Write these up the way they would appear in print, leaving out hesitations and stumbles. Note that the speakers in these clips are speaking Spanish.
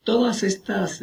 Todas estas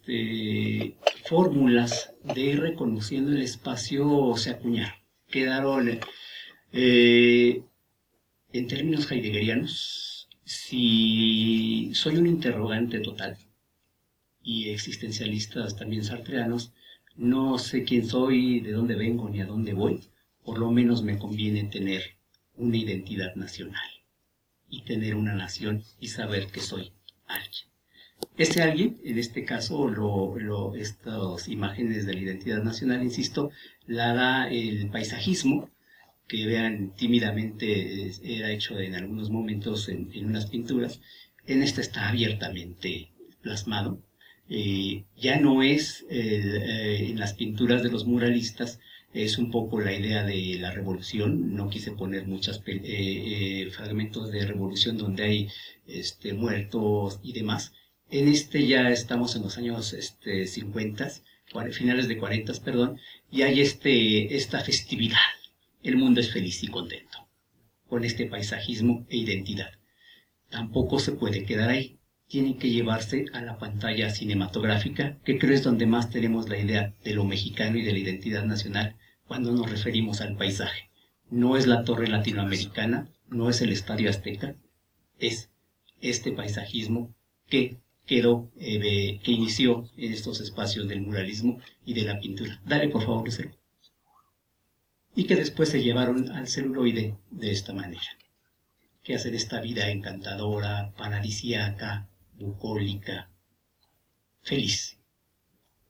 fórmulas de ir reconociendo el espacio se acuñaron. Quedaron, eh, en términos heideggerianos, si soy un interrogante total, y existencialistas también sartreanos, no sé quién soy, de dónde vengo ni a dónde voy, por lo menos me conviene tener una identidad nacional y tener una nación y saber que soy alguien. Este alguien, en este caso, estas imágenes de la identidad nacional, insisto, la da el paisajismo, que vean tímidamente era hecho en algunos momentos en unas pinturas. En esta está abiertamente plasmado. Ya no es en las pinturas de los muralistas, es un poco la idea de la revolución. No quise poner muchos fragmentos de revolución donde hay muertos y demás. En este ya estamos en los años 50, finales de 40, perdón, y hay esta festividad. El mundo es feliz y contento con este paisajismo e identidad. Tampoco se puede quedar ahí. Tiene que llevarse a la pantalla cinematográfica, que creo es donde más tenemos la idea de lo mexicano y de la identidad nacional cuando nos referimos al paisaje. No es la torre latinoamericana, no es el Estadio Azteca, es este paisajismo que que inició en estos espacios del muralismo y de la pintura. Dale, por favor, Lucero. Y que después se llevaron al celuloide de esta manera, que hacer esta vida encantadora, paradisíaca, bucólica, feliz.